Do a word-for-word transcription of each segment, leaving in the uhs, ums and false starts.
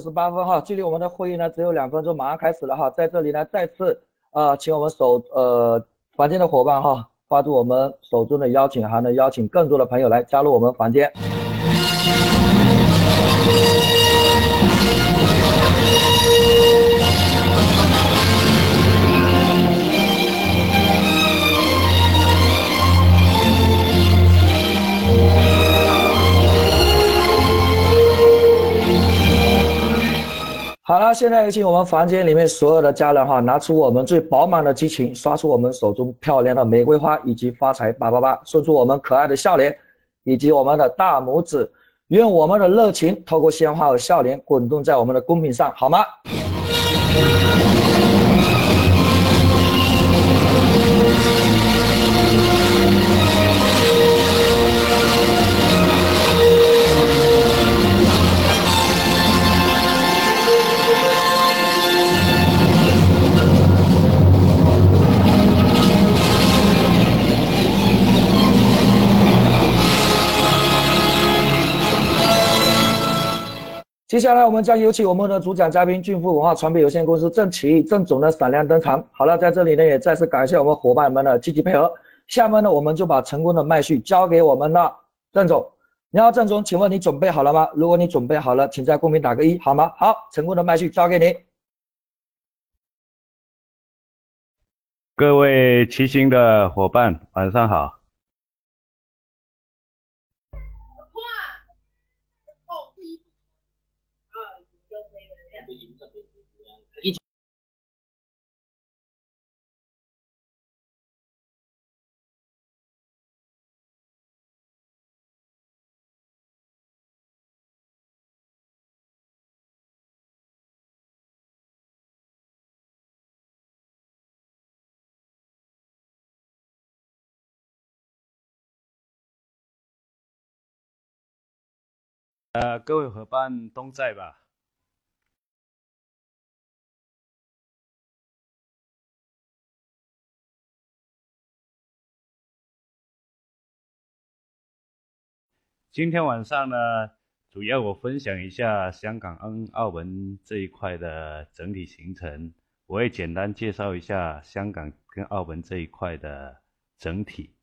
十八分哈，距离我们的会议呢只有两分钟，马上开始了哈。在这里呢，再次呃，请我们手呃房间的伙伴哈，发出我们手中的邀请函呢，邀请更多的朋友来加入我们房间。好了，现在有请我们房间里面所有的家人哈，拿出我们最饱满的激情，刷出我们手中漂亮的玫瑰花，以及发财八八八，送出我们可爱的笑脸，以及我们的大拇指。愿我们的热情透过鲜花和笑脸滚动在我们的公屏上，好吗？接下来我们将有请我们的主讲嘉宾俊富文化传媒有限公司郑启郑总的闪亮登场。好了，在这里呢也再次感谢我们伙伴们的积极配合。下面呢我们就把成功的麦序交给我们的郑总。你好，郑总，请问你准备好了吗？如果你准备好了，请在公屏打个一，好吗？好，成功的麦序交给你。 各位齐心的伙伴，晚上好。呃，各位伙伴都在吧？今天晚上呢，主要我分享一下香港跟澳门这一块的整体行程，我也简单介绍一下香港跟澳门这一块的整体。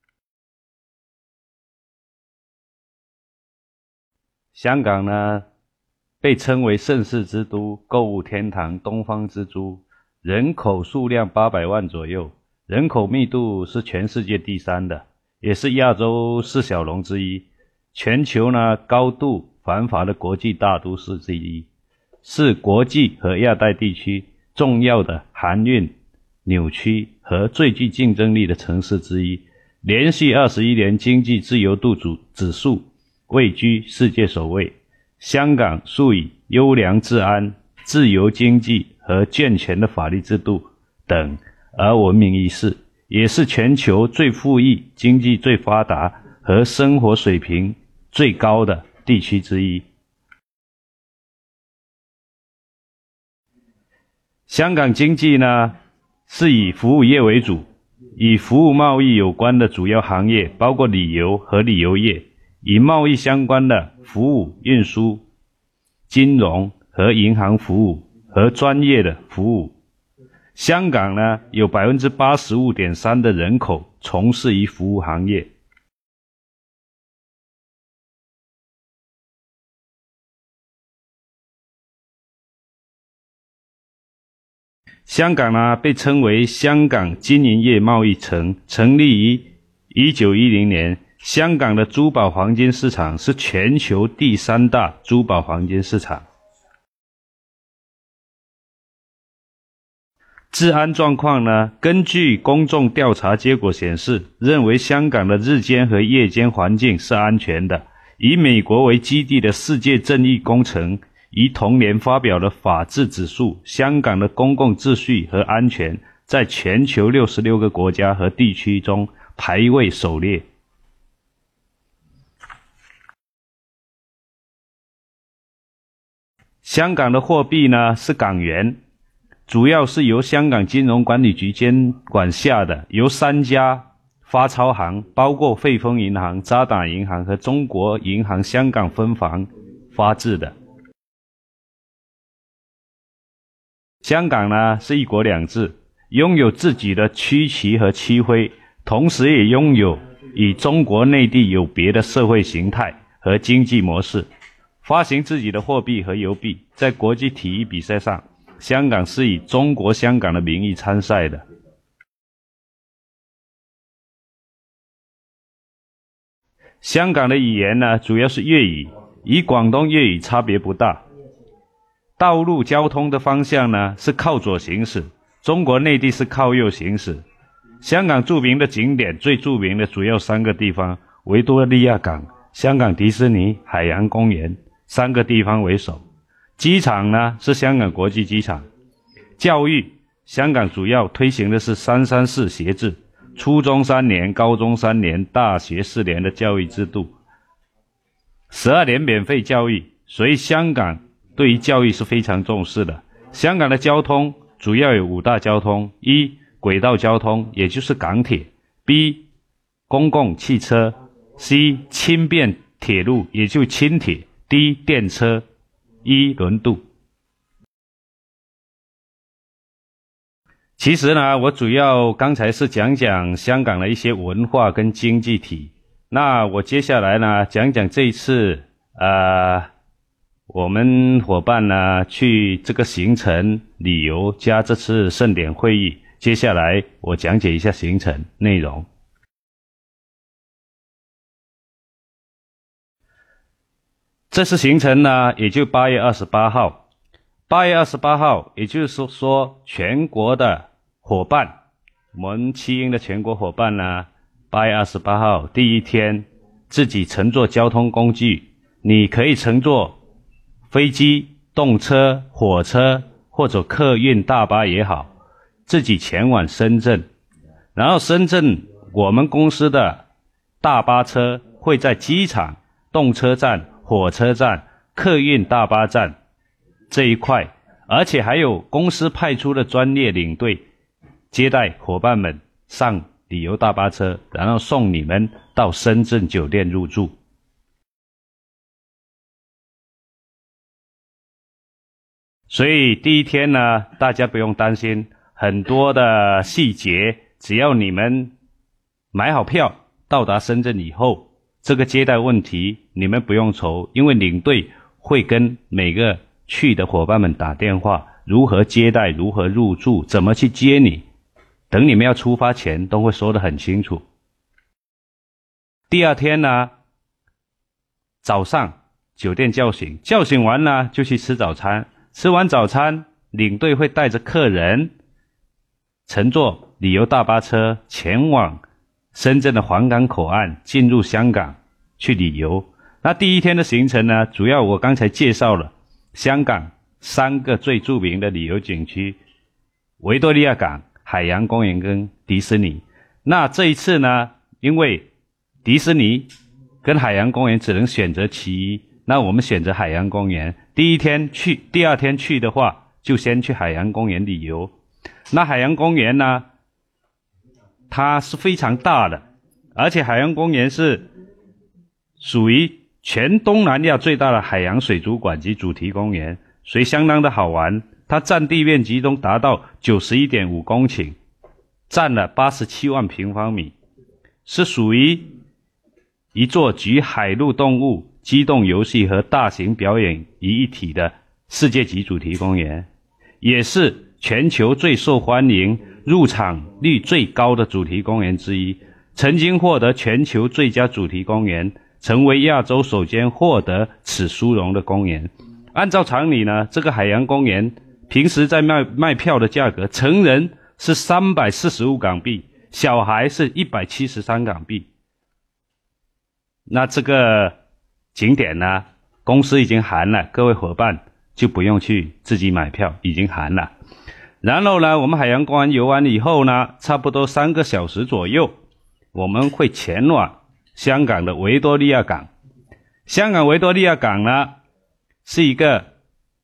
香港呢，被称为盛世之都、购物天堂、东方之珠，人口数量八百万左右，人口密度是全世界第三的，也是亚洲四小龙之一，全球呢高度繁华的国际大都市之一，是国际和亚太地区重要的航运纽区和最具竞争力的城市之一，连续二十一年经济自由度指数位居世界首位。香港素以优良治安、自由经济和健全的法律制度等而闻名于世，也是全球最富裕、经济最发达和生活水平最高的地区之一。香港经济呢，是以服务业为主，与服务贸易有关的主要行业包括旅游和旅游业，与贸易相关的服务、运输、金融和银行服务和专业的服务。香港呢，有 百分之八十五点三 的人口从事于服务行业。香港呢，被称为香港金银业贸易城，成立于一九一零年。香港的珠宝黄金市场是全球第三大珠宝黄金市场。治安状况呢，根据公众调查结果显示，认为香港的日间和夜间环境是安全的。以美国为基地的世界正义工程于同年发表了法治指数，香港的公共秩序和安全在全球六十六个国家和地区中排位首列。香港的货币呢是港元，主要是由香港金融管理局监管下的，由三家发钞行，包括汇丰银行、渣打银行和中国银行香港分行发制的。 香港呢是一国两制，拥有自己的区旗和区徽，同时也拥有与中国内地有别的社会形态和经济模式，发行自己的货币和邮币。在国际体育比赛上，香港是以中国香港的名义参赛的。香港的语言呢，主要是粤语，与广东粤语差别不大。道路交通的方向呢，是靠左行驶，中国内地是靠右行驶。香港著名的景点，最著名的主要三个地方：维多利亚港、香港迪士尼、海洋公园，三个地方为首。机场呢，是香港国际机场。教育，香港主要推行的是三三四学制，初中三年、高中三年、大学四年的教育制度，十二年免费教育，所以香港对于教育是非常重视的。香港的交通主要有五大交通：一、轨道交通，也就是港铁； B、公共汽车； C、轻便铁路，也就是轻铁； D、电车； E、轮渡。其实呢，我主要刚才是讲讲香港的一些文化跟经济体。那我接下来呢，讲讲这一次呃，我们伙伴呢去这个行程旅游加这次盛典会议。接下来我讲解一下行程内容。这次行程呢，也就八月二十八号。八月二十八号，也就是说全国的伙伴，我们七英的全国伙伴呢，八月二十八号第一天自己乘坐交通工具，你可以乘坐飞机、动车、火车或者客运大巴也好，自己前往深圳。然后深圳我们公司的大巴车会在机场、动车站、火车站、客运大巴站这一块，而且还有公司派出的专业领队接待伙伴们上旅游大巴车，然后送你们到深圳酒店入住。所以第一天呢，大家不用担心很多的细节，只要你们买好票，到达深圳以后，这个接待问题你们不用愁，因为领队会跟每个去的伙伴们打电话，如何接待，如何入住，怎么去接你，等你们要出发前都会说得很清楚。第二天呢，早上酒店叫醒，叫醒完呢就去吃早餐，吃完早餐，领队会带着客人乘坐旅游大巴车前往深圳的皇岗口岸，进入香港去旅游。那第一天的行程呢，主要我刚才介绍了香港三个最著名的旅游景区：维多利亚港、海洋公园跟迪士尼。那这一次呢，因为迪士尼跟海洋公园只能选择其一，那我们选择海洋公园。第一天去，第二天去的话，就先去海洋公园旅游。那海洋公园呢，它是非常大的，而且海洋公园是属于全东南亚最大的海洋水族馆及主题公园，所以相当的好玩。它占地面积中达到 九十一点五公顷，占了八十七万平方米，是属于一座集海陆动物、机动游戏和大型表演于一体的世界级主题公园，也是全球最受欢迎、入场率最高的主题公园之一，曾经获得全球最佳主题公园，成为亚洲首间获得此殊荣的公园。按照常理呢，这个海洋公园平时在卖卖票的价格，成人是三百四十五港币，小孩是一百七十三港币。那这个景点呢，公司已经含了，各位伙伴就不用去自己买票，已经含了。然后呢，我们海洋公园游完以后呢，差不多三个小时左右，我们会前往香港的维多利亚港。香港维多利亚港呢，是一个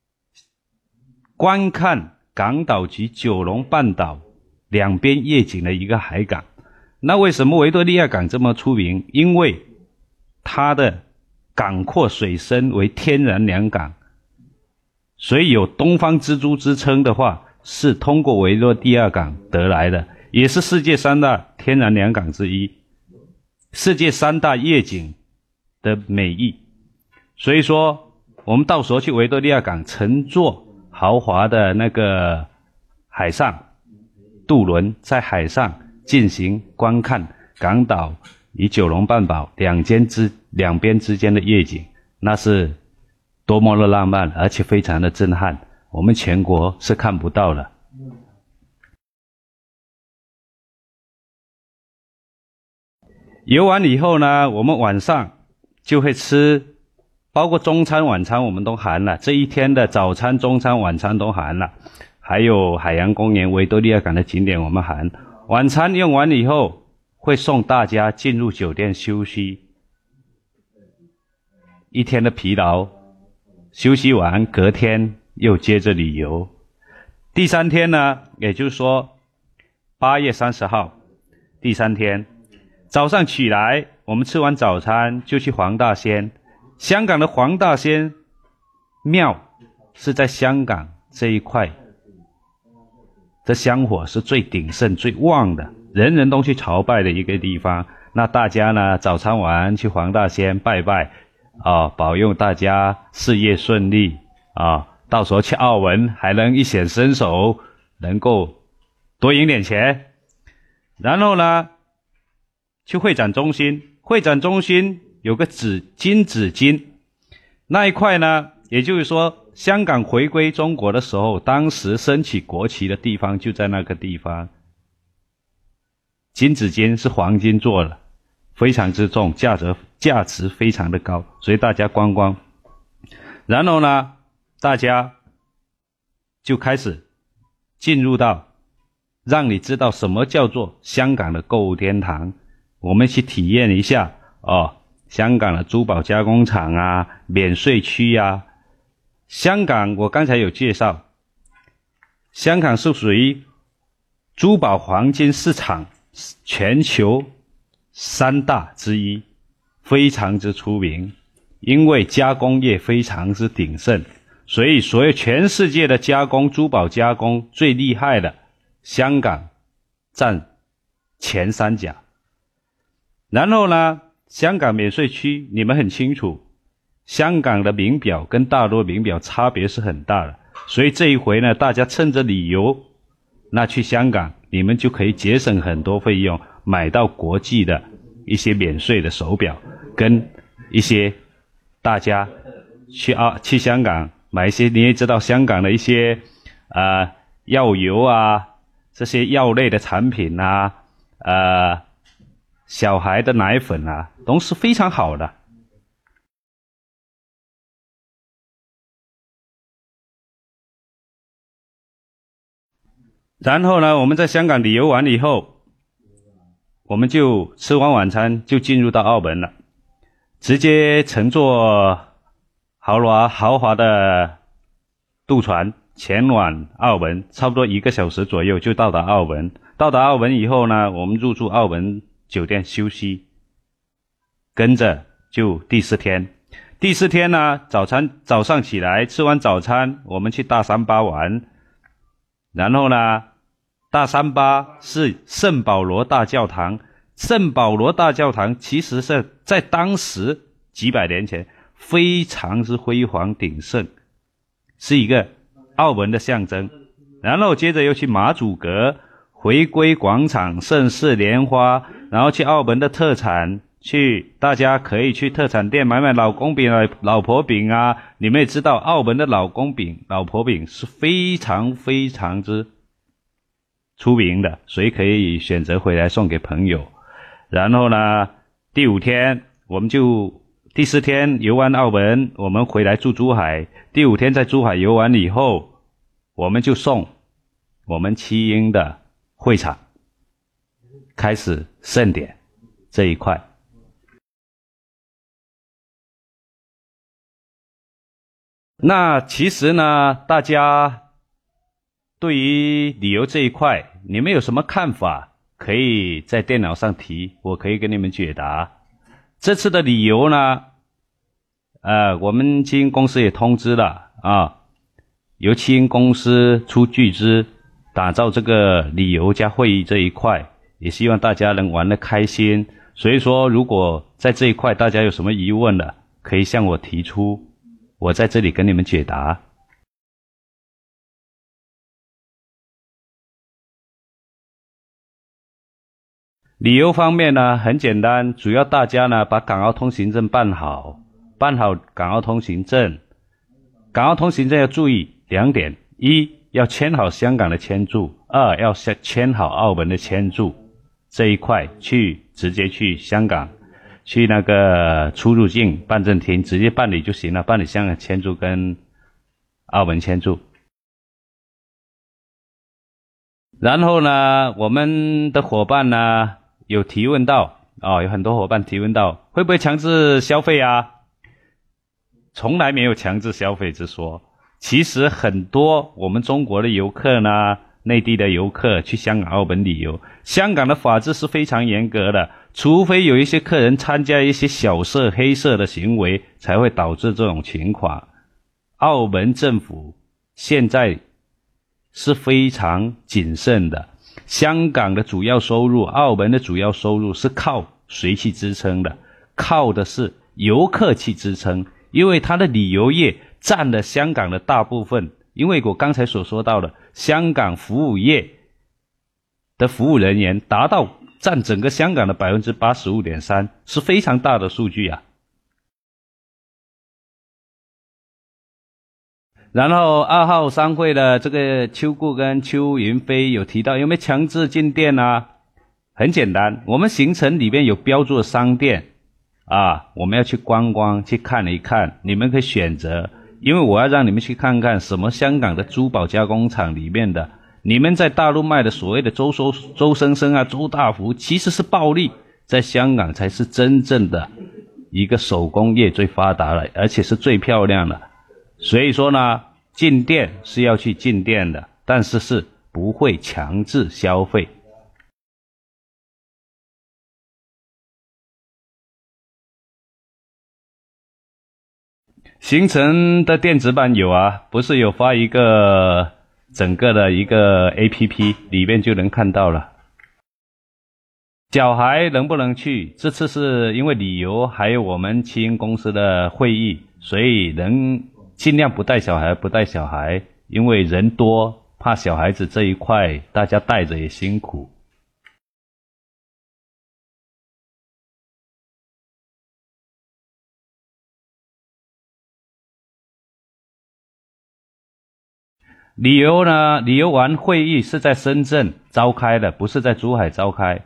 观看港岛及九龙半岛两边夜景的一个海港。那为什么维多利亚港这么出名？因为它的港阔水深为天然良港，所以有东方之珠之称的话， 是通过维多利亚港得来的，也是世界三大天然良港之一，世界三大夜景的美誉。所以说我们到时候去维多利亚港乘坐豪华的那个海上渡轮，在海上进行观看港岛与九龙半岛两间之两边之间的夜景，那是多么的浪漫，而且非常的震撼，我们全国是看不到的。游完以后呢，我们晚上就会吃，包括中餐晚餐我们都含了，这一天的早餐中餐晚餐都含了，还有海洋公园维多利亚港的景点我们含。晚餐用完以后会送大家进入酒店休息，一天的疲劳休息完，隔天又接着旅游。第三天呢，也就是说八月三十号第三天早上起来，我们吃完早餐就去黄大仙。香港的黄大仙庙是在香港这一块的香火是最鼎盛最旺的，人人都去朝拜的一个地方。那大家呢，早餐完去黄大仙拜拜啊，保佑大家事业顺利啊，到时候去澳门还能一显身手，能够多赢点钱。然后呢，去会展中心，会展中心有个紫金紫荆那一块呢，也就是说香港回归中国的时候，当时升起国旗的地方就在那个地方。金紫荆是黄金做的，非常之重，价值价值非常的高，所以大家观光。然后呢，大家就开始进入到让你知道什么叫做香港的购物天堂。我们去体验一下哦，香港的珠宝加工厂啊，免税区啊。香港我刚才有介绍，香港是属于珠宝黄金市场全球三大之一，非常之出名，因为加工业非常之鼎盛，所以所有全世界的加工珠宝加工最厉害的，香港占前三甲。然后呢，香港免税区你们很清楚，香港的名表跟大陆名表差别是很大的，所以这一回呢，大家趁着旅游，那去香港你们就可以节省很多费用，买到国际的一些免税的手表，跟一些大家去啊去香港买一些，你也知道香港的一些呃药油啊，这些药类的产品啊，呃小孩的奶粉啊，都是非常好的。然后呢，我们在香港旅游完以后，我们就吃完晚餐就进入到澳门了，直接乘坐豪华豪华的渡船前往澳门，差不多一个小时左右就到达澳门。到达澳门以后呢，我们入住澳门酒店休息，跟着就第四天。第四天呢，早餐早上起来吃完早餐，我们去大三巴玩。然后呢，大三巴是圣保罗大教堂。圣保罗大教堂其实是在当时几百年前非常之辉煌鼎盛，是一个澳门的象征。然后接着又去马祖阁、回归广场、盛世莲花，然后去澳门的特产，去大家可以去特产店买买老公饼、老婆饼啊。你们也知道澳门的老公饼、老婆饼是非常非常之出名的，所以可以选择回来送给朋友。然后呢，第五天我们就第四天游完澳门，我们回来住珠海。第五天在珠海游完以后，我们就送我们七英的会场开始盛典这一块。那其实呢，大家对于旅游这一块，你们有什么看法？可以在电脑上提，我可以给你们解答。这次的旅游呢，呃，我们基金公司也通知了啊， 由七英公司出巨资打造这个旅游加会议这一块，也希望大家能玩得开心。所以说，如果在这一块大家有什么疑问的，可以向我提出，我在这里跟你们解答。旅游方面呢，很简单，主要大家呢把港澳通行证办好，办好港澳通行证。港澳通行证要注意两点：一要签好香港的签注，二要签好澳门的签注。这一块去直接去香港，去那个出入境办证厅直接办理就行了，办理香港签注跟澳门签注。然后呢，我们的伙伴呢有提问到哦，有很多伙伴提问到会不会强制消费啊？从来没有强制消费之说。其实很多我们中国的游客呢，内地的游客去香港澳门旅游，香港的法制是非常严格的，除非有一些客人参加一些小色黑色的行为，才会导致这种情况。澳门政府现在是非常谨慎的，香港的主要收入，澳门的主要收入是靠谁去支撑的？靠的是游客去支撑，因为它的旅游业占了香港的大部分。因为我刚才所说到的，香港服务业的服务人员达到占整个香港的 百分之八十五点三， 是非常大的数据啊。然后二号商会的这个邱顾跟邱云飞有提到有没有强制进店啊？很简单，我们行程里面有标注的商店啊，我们要去观光去看一看，你们可以选择。因为我要让你们去看看什么香港的珠宝加工厂里面的，你们在大陆卖的所谓的周收周生生啊、周大福，其实是暴利，在香港才是真正的一个手工业最发达的，而且是最漂亮的。所以说呢，进店是要去进店的，但是是不会强制消费。行程的电子版有啊，不是有发一个整个的一个 A P P， 里面就能看到了。小孩能不能去？这次是因为旅游还有我们七英公司的会议，所以能尽量不带小孩不带小孩，因为人多，怕小孩子这一块大家带着也辛苦。旅游呢，旅游完会议是在深圳召开的，不是在珠海召开。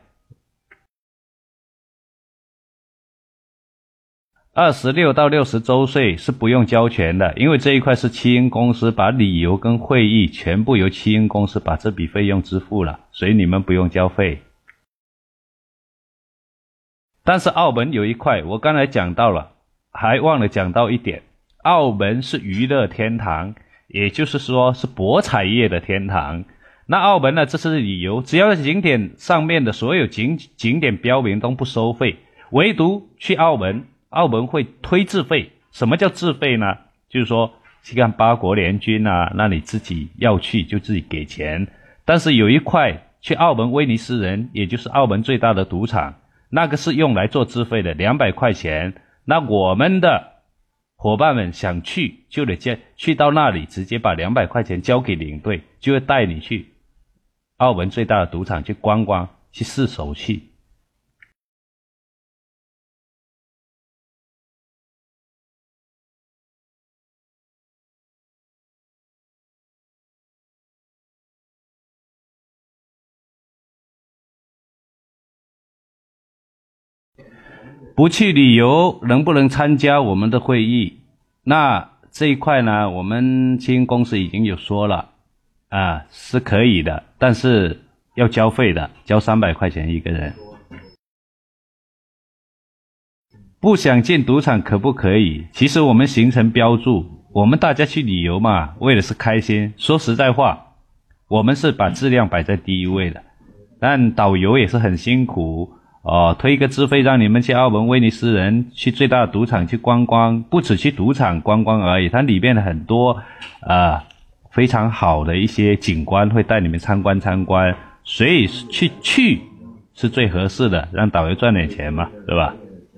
二十六到六十周岁是不用交钱的，因为这一块是七英公司把旅游跟会议全部由七英公司把这笔费用支付了，所以你们不用交费。但是澳门有一块我刚才讲到了，还忘了讲到一点，澳门是娱乐天堂，也就是说是博彩业的天堂。那澳门呢，这是旅游，只要在景点上面的所有景景点标明都不收费，唯独去澳门，澳门会推自费。什么叫自费呢？就是说去看八国联军啊，那你自己要去就自己给钱。但是有一块去澳门威尼斯人，也就是澳门最大的赌场，那个是用来做自费的，两百块钱。那我们的伙伴们想去就得去到那里，直接把两百块钱交给领队，就会带你去澳门最大的赌场去观光，去试手气。不去旅游能不能参加我们的会议？那这一块呢，我们七英公司已经有说了啊，是可以的，但是要交费的，交三百块钱一个人。不想进赌场可不可以？其实我们行程标注，我们大家去旅游嘛，为的是开心。说实在话，我们是把质量摆在第一位的，但导游也是很辛苦哦，推一个自费让你们去澳门威尼斯人去最大的赌场去观光，不只去赌场观光而已，它里面的很多呃非常好的一些景观，会带你们参观参观，所以去去是最合适的，让导游赚点钱嘛，对吧？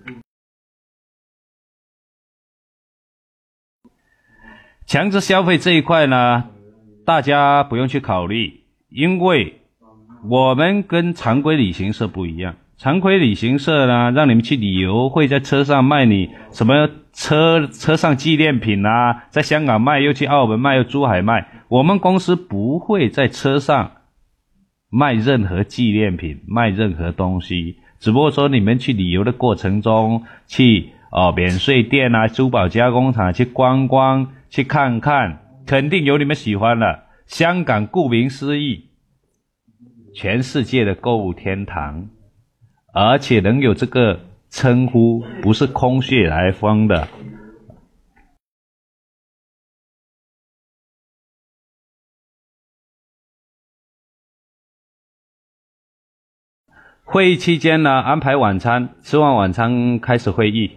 强制消费这一块呢，大家不用去考虑，因为我们跟常规旅行社不一样。常规旅行社呢，让你们去旅游，会在车上卖你什么车车上纪念品啊，在香港卖，又去澳门卖，又珠海卖。我们公司不会在车上卖任何纪念品，卖任何东西，只不过说你们去旅游的过程中，去哦免税店啊、珠宝加工厂去观光，去看看，肯定有你们喜欢的。香港顾名思义，全世界的购物天堂，而且能有这个称呼，不是空穴来风的。会议期间呢，安排晚餐，吃完晚餐开始会议。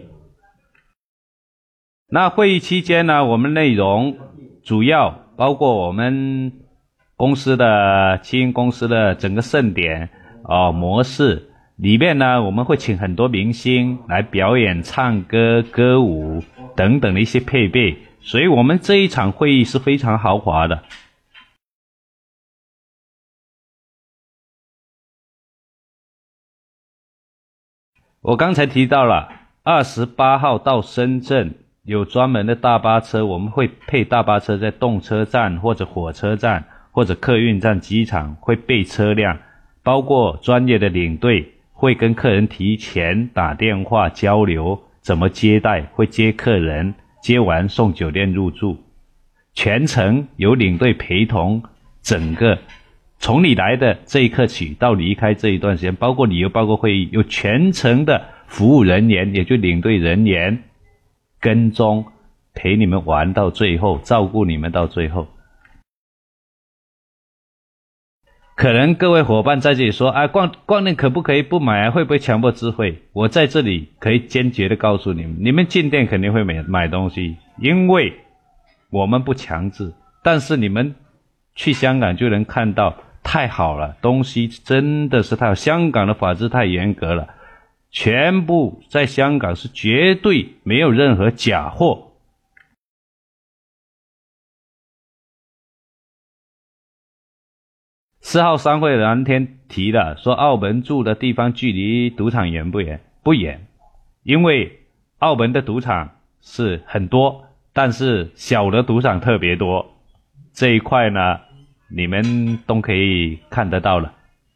那会议期间呢，我们内容主要包括我们公司的基因公司的整个盛典哦模式里面呢，我们会请很多明星来表演唱歌、歌舞等等的一些配备，所以我们这一场会议是非常豪华的。我刚才提到了二十八号到深圳有专门的大巴车，我们会配大巴车在动车站或者火车站或者客运站、机场会备车辆，包括专业的领队会跟客人提前打电话交流怎么接待，会接客人，接完送酒店入住，全程由领队陪同，整个从你来的这一刻起到离开这一段时间，包括旅游包括会议，有全程的服务人员，也就领队人员跟踪陪你们玩到最后，照顾你们到最后。可能各位伙伴在这里说啊，逛逛店可不可以不买啊？会不会强迫智慧？我在这里可以坚决的告诉你们，你们进店肯定会买买东西，因为我们不强制，但是你们去香港就能看到太好了，东西真的是太好，香港的法制太严格了，全部在香港是绝对没有任何假货。四号商会蓝天提了，说澳门住的地方距离赌场远不远？不远，因为澳门的赌场是很多，但是小的赌场特别多，这一块呢你们都可以看得到了。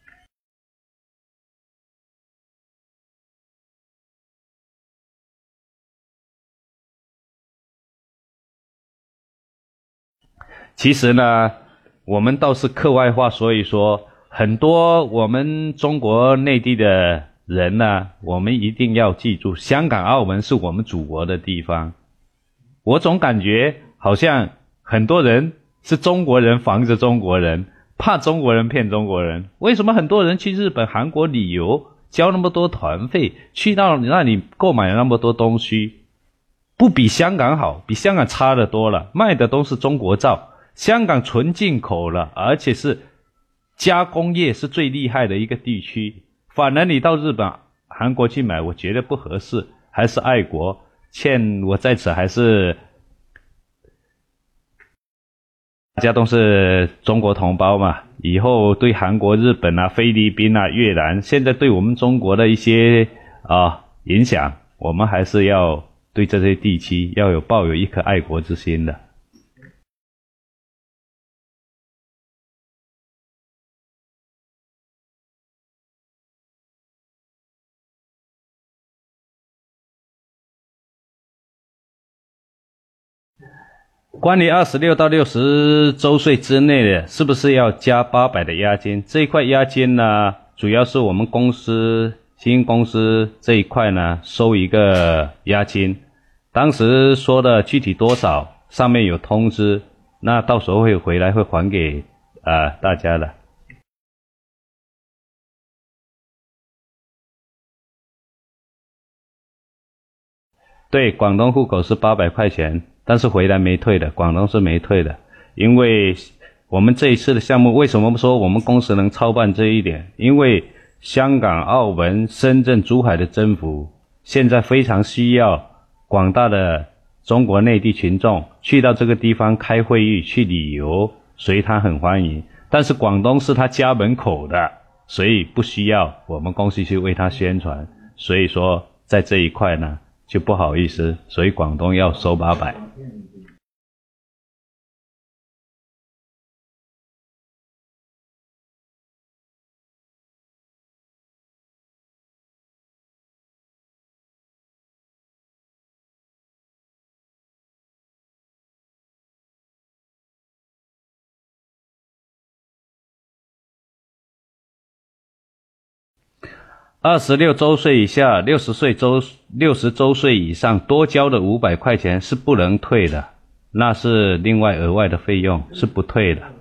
其实呢我们倒是课外话说一说，很多我们中国内地的人呢，我们一定要记住，香港澳门是我们祖国的地方。我总感觉好像很多人是中国人防着中国人，怕中国人骗中国人。为什么很多人去日本韩国旅游交那么多团费，去到那里购买那么多东西，不比香港好，比香港差得多了，卖的都是中国造，香港纯进口了，而且是加工业是最厉害的一个地区，反而你到日本韩国去买，我觉得不合适，还是爱国。欠我在此还是大家都是中国同胞嘛，以后对韩国、日本啊、菲律宾啊、越南，现在对我们中国的一些啊影响，我们还是要对这些地区要有抱有一颗爱国之心的。关于二十六到六十周岁之内的，是不是要加八百的押金？这一块押金呢，主要是我们公司新公司这一块呢收一个押金，当时说的具体多少，上面有通知，那到时候会回来会还给呃大家的。对，广东户口是八百块钱，但是回来没退的，广东是没退的。 因为我们这一次的项目，为什么说我们公司能操办这一点？因为香港、澳门、深圳、珠海的政府现在非常需要广大的中国内地群众去到这个地方开会议、去旅游，所以他很欢迎。但是广东是他家门口的，所以不需要我们公司去为他宣传。所以说在这一块呢就不好意思，所以广东要收八百。二十六周岁以下、六十岁周六十周岁以上多交的五百块钱是不能退的，那是另外额外的费用，是不退的。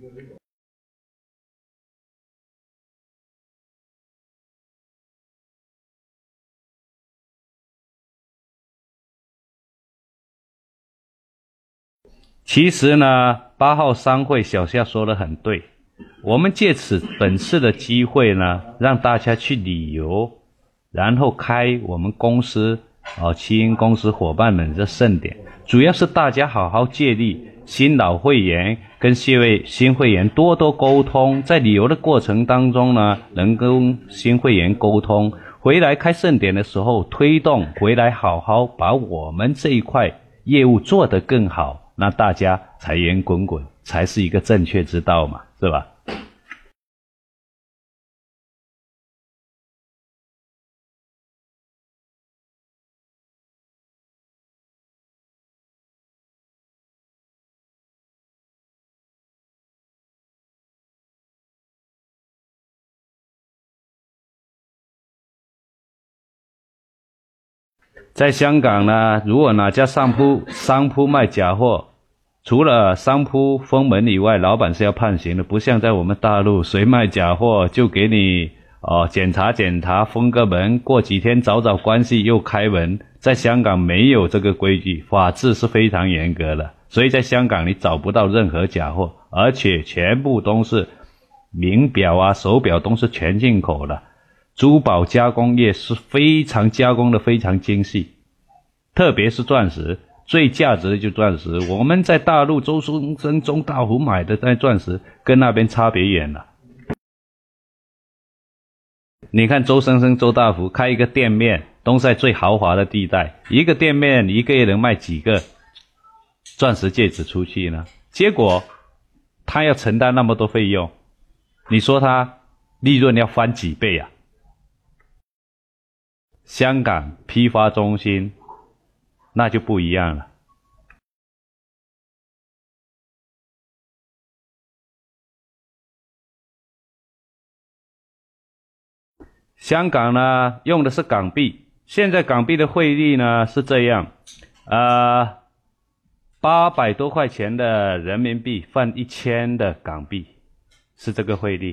其实呢，八号商会小夏说得很对，我们借此本次的机会呢，让大家去旅游，然后开我们公司哦，奇英公司伙伴们的盛典，主要是大家好好借力，新老会员跟新会新会员多多沟通，在旅游的过程当中呢，能跟新会员沟通，回来开盛典的时候推动回来，好好把我们这一块业务做得更好。那大家财源滚滚，才是一个正确之道嘛，是吧？在香港呢，如果哪家商铺商铺卖假货，除了商铺封门以外，老板是要判刑的，不像在我们大陆，谁卖假货就给你哦检查检查，封个门，过几天找找关系又开门。在香港没有这个规矩，法治是非常严格的，所以在香港你找不到任何假货，而且全部都是名表啊、手表都是全进口的。珠宝加工业是非常加工的非常精细，特别是钻石，最价值的就是钻石。我们在大陆周生生、周大福买的那钻石，跟那边差别远了。你看周生生、周大福开一个店面，都在最豪华的地带，一个店面一个月能卖几个钻石戒指出去呢？结果他要承担那么多费用，你说他利润要翻几倍啊？香港批发中心那就不一样了。香港呢用的是港币，现在港币的汇率呢是这样，呃，八百多块钱的人民币换一千的港币，是这个汇率。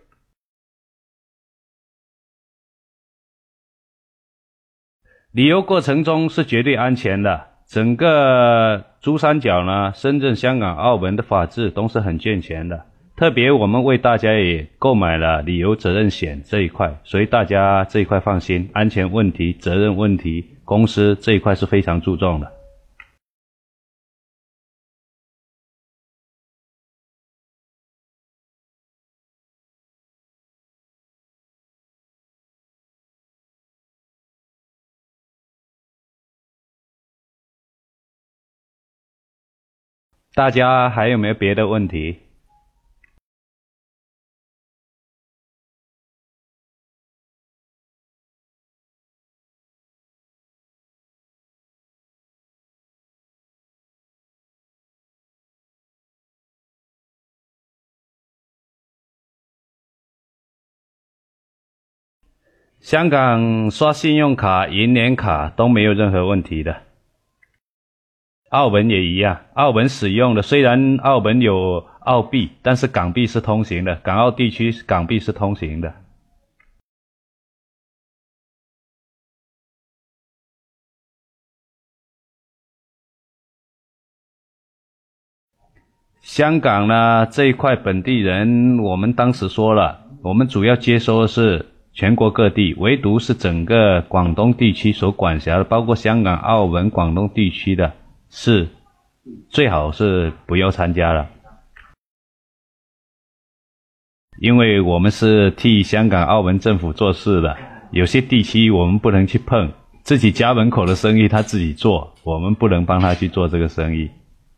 旅游过程中是绝对安全的，整个珠三角呢，深圳、香港、澳门的法治都是很健全的。特别我们为大家也购买了旅游责任险这一块，所以大家这一块放心，安全问题、责任问题，公司这一块是非常注重的。大家还有没有别的问题？香港刷信用卡、银联卡都没有任何问题的。澳门也一样，澳门使用的虽然澳门有澳币，但是港币是通行的，港澳地区港币是通行的。 香港呢这一块本地人，我们当时说了，我们主要接收的是全国各地，唯独是整个广东地区所管辖的，包括香港、澳门、广东地区的，是最好是不要参加了。因为我们是替香港、澳门政府做事的，有些地区我们不能去碰，自己家门口的生意他自己做，我们不能帮他去做这个生意。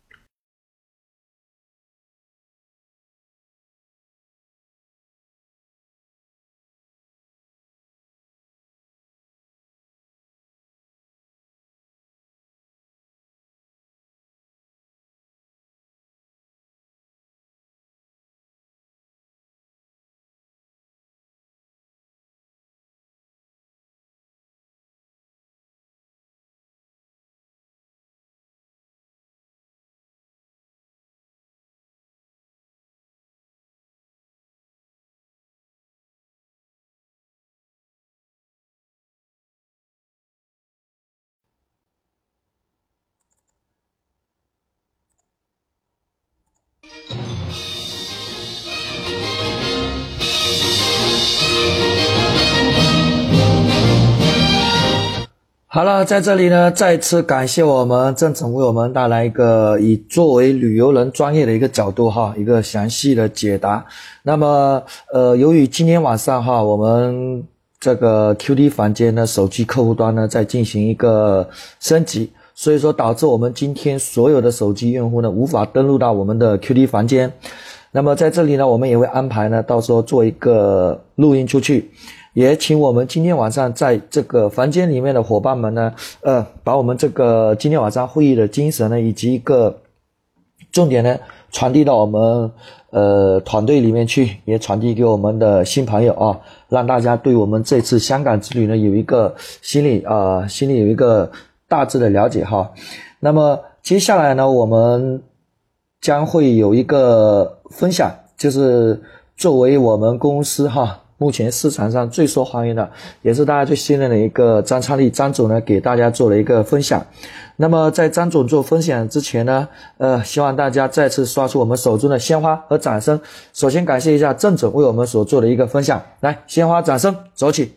好了，在这里呢，再次感谢我们郑总为我们带来一个以作为旅游人专业的一个角度哈，一个详细的解答。那么，呃，由于今天晚上哈，我们这个 Q D 房间呢，手机客户端呢在进行一个升级，所以说导致我们今天所有的手机用户呢无法登录到我们的 Q D 房间。那么在这里呢，我们也会安排呢，到时候做一个录音出去。也请我们今天晚上在这个房间里面的伙伴们呢，呃，把我们这个今天晚上会议的精神呢，以及一个重点呢，传递到我们呃团队里面去，也传递给我们的新朋友啊，让大家对我们这次香港之旅呢有一个心里啊、呃、心里有一个大致的了解哈。那么接下来呢，我们将会有一个分享，就是作为我们公司哈。目前市场上最受欢迎的，也是大家最信任的一个张昌利张总呢，给大家做了一个分享。那么在张总做分享之前呢，呃，希望大家再次刷出我们手中的鲜花和掌声。首先感谢一下郑总为我们所做的一个分享，来，鲜花掌声走起。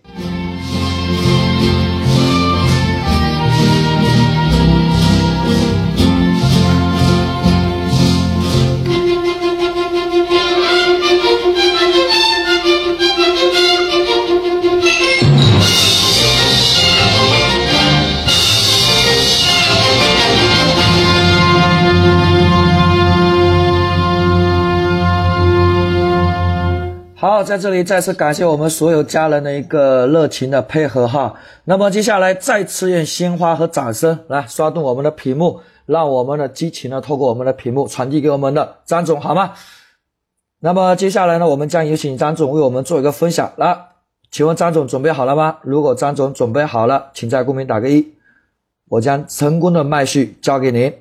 好，在这里再次感谢我们所有家人的一个热情的配合哈。那么接下来再次用鲜花和掌声来刷动我们的屏幕，让我们的激情呢透过我们的屏幕传递给我们的张总，好吗？那么接下来呢，我们将有请张总为我们做一个分享。来，请问张总准备好了吗？如果张总准备好了，请在公屏打个一，我将成功的麦序交给您。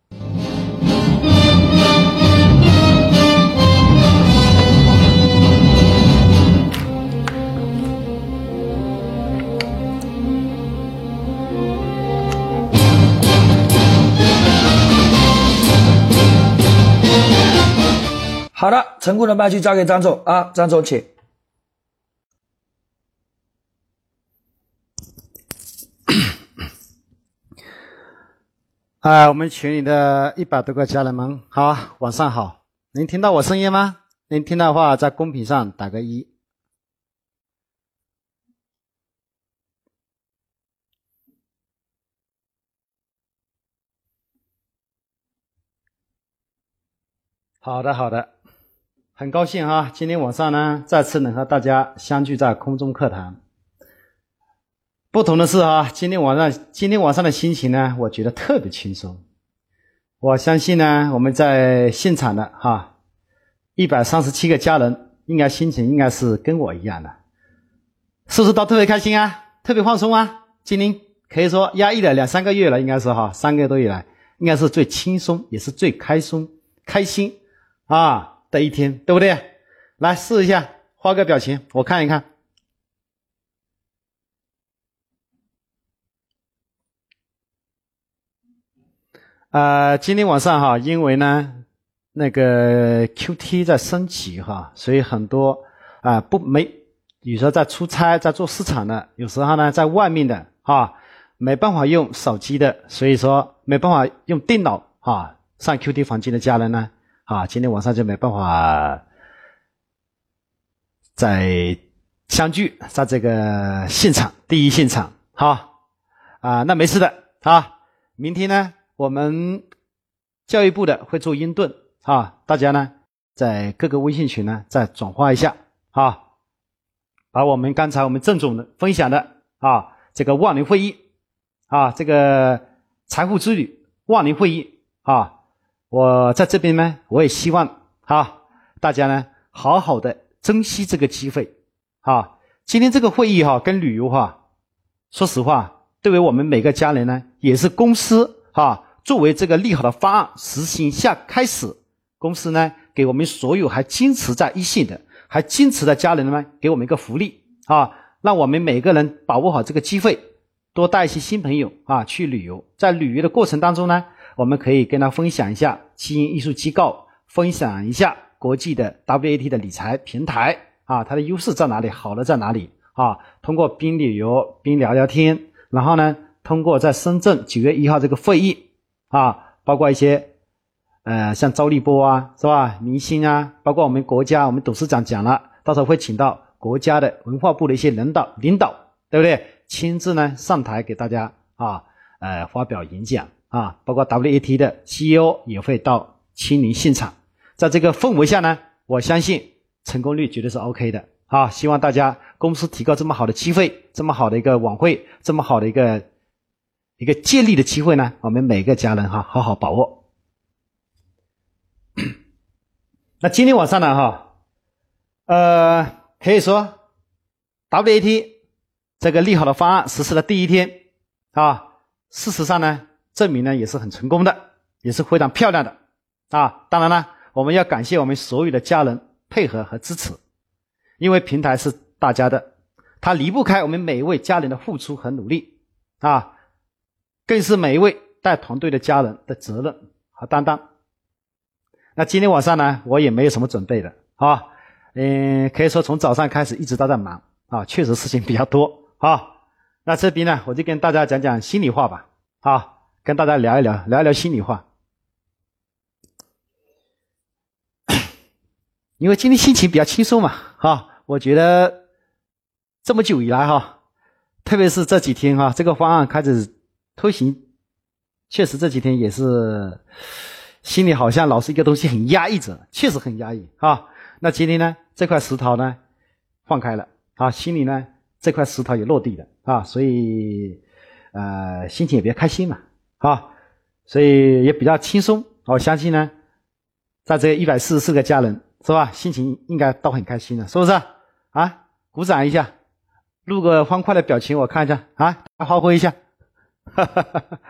好的，成功的麦序交给张总啊，张总请。 啊，我们群里的一百多个家人们，好，晚上好，能听到我声音吗？能听到的话，在公屏上打个一。好的，好的。很高兴哈，今天晚上呢，再次能和大家相聚在空中课堂。不同的是哈，今天晚上今天晚上的心情呢，我觉得特别轻松。我相信呢，我们在现场的哈，一百三十七个家人，应该心情应该是跟我一样的，是不是都特别开心啊？特别放松啊？今天可以说压抑了两三个月了，应该是哈，三个多月来，应该是最轻松，也是最开松、开心啊。的一天，对不对？来试一下，画个表情，我看一看。呃，今天晚上哈，因为呢， 那个 Q T 在升级哈，所以很多啊、呃、不没，有时候在出差在做市场的，有时候呢在外面的啊没办法用手机的，所以说没办法用电脑啊上 Q T 房间的家人呢啊今天晚上就没办法在相聚在这个现场第一现场哈啊那没事的啊，明天呢我们教育部的会做应对啊，大家呢在各个微信群呢再转化一下啊，把我们刚才我们郑总的分享的啊这个万年会议啊这个财富之旅万年会议啊，我在这边呢我也希望啊大家呢好好的珍惜这个机会啊，今天这个会议哈、啊、跟旅游哈、啊、说实话对于我们每个家人呢也是公司啊作为这个利好的方案实行下开始，公司呢给我们所有还坚持在一线的还坚持的家人们给我们一个福利啊，让我们每个人把握好这个机会，多带一些新朋友啊去旅游，在旅游的过程当中呢我们可以跟他分享一下基因艺术机构，分享一下国际的 W A T 的理财平台啊，它的优势在哪里，好的在哪里啊，通过边旅游边聊聊天，然后呢通过在深圳九月一号这个会议啊，包括一些呃像周立波啊是吧，明星啊，包括我们国家我们董事长讲了，到时候会请到国家的文化部的一些领导领导对不对，亲自呢上台给大家啊呃发表演讲啊，包括 W A T 的 C E O 也会到亲临现场，在这个氛围下呢我相信成功率绝对是 OK 的啊，希望大家公司提高这么好的机会，这么好的一个晚会，这么好的一个一个借力的机会呢，我们每个家人哈好好把握。那今天晚上呢哈呃可以说 W A T 这个利好的方案实施的第一天啊，事实上呢证明呢也是很成功的，也是非常漂亮的啊，当然了我们要感谢我们所有的家人配合和支持，因为平台是大家的，它离不开我们每一位家人的付出和努力啊，更是每一位带团队的家人的责任和担当。那今天晚上呢我也没有什么准备的啊，嗯，可以说从早上开始一直都在忙啊，确实事情比较多啊。那这边呢我就跟大家讲讲心里话吧啊，跟大家聊一聊聊一聊心里话。因为今天心情比较轻松嘛哈，我觉得这么久以来哈，特别是这几天哈，这个方案开始推行，确实这几天也是心里好像老是一个东西很压抑着，确实很压抑啊。那今天呢这块石头呢放开了啊，心里呢这块石头也落地了啊，所以呃心情也比较开心嘛啊，所以也比较轻松。我相信呢在这一百四十四个家人是吧，心情应该都很开心的，是不是啊？鼓掌一下，录个欢快的表情我看一下啊，好回一下。哈哈哈哈。